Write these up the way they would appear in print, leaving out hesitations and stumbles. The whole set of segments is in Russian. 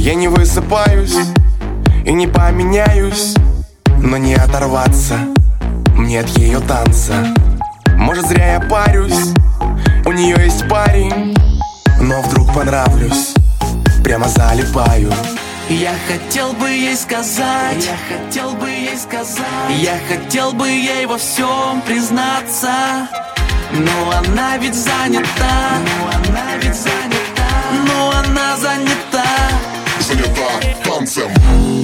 Я не высыпаюсь и не поменяюсь, но не оторваться мне от ее танца. Может, зря я парюсь, у нее есть парень, но вдруг понравлюсь, прямо залипаю. Я хотел бы ей сказать, я хотел бы ей во всем признаться, но она ведь занята, но она занята танцем.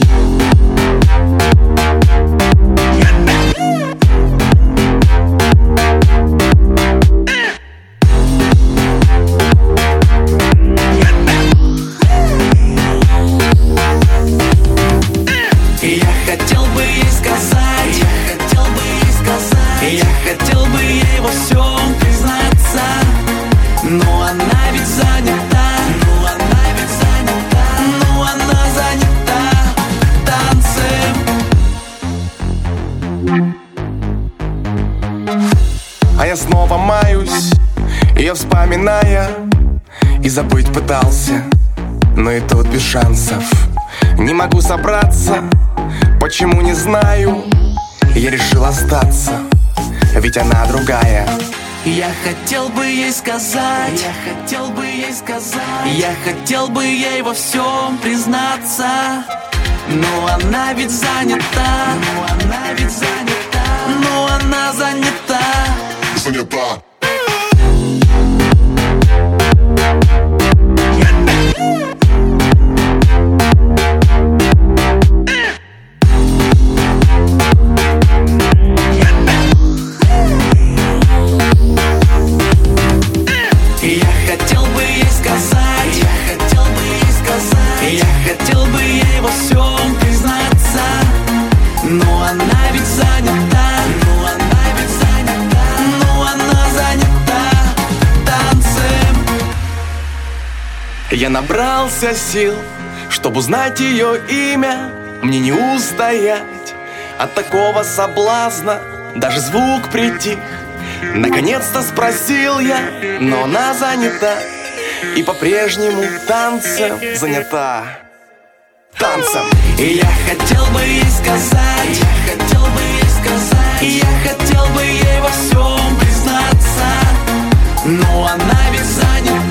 Я хотел бы ей сказать, я хотел бы ей во всем признаться, но она ведь занята, но она занята танцем. А я снова маюсь, ее вспоминая, и забыть пытался, но и тут без шансов. Не могу собраться, почему не знаю. Я решил остаться, ведь она другая. Я хотел бы ей сказать, я хотел бы ей во всем признаться, но она ведь занята, но она занята. Я хотел бы ей сказать, я хотел бы ей во всем признаться, но она ведь занята, но она занята танцем. Я набрался сил, чтобы узнать ее имя. Мне не устоять от такого соблазна, даже звук притих. Наконец-то спросил я, но она занята и по-прежнему танцем занята. Танцем. И я хотел бы ей сказать, я хотел бы ей во всем признаться, но она ведь занята.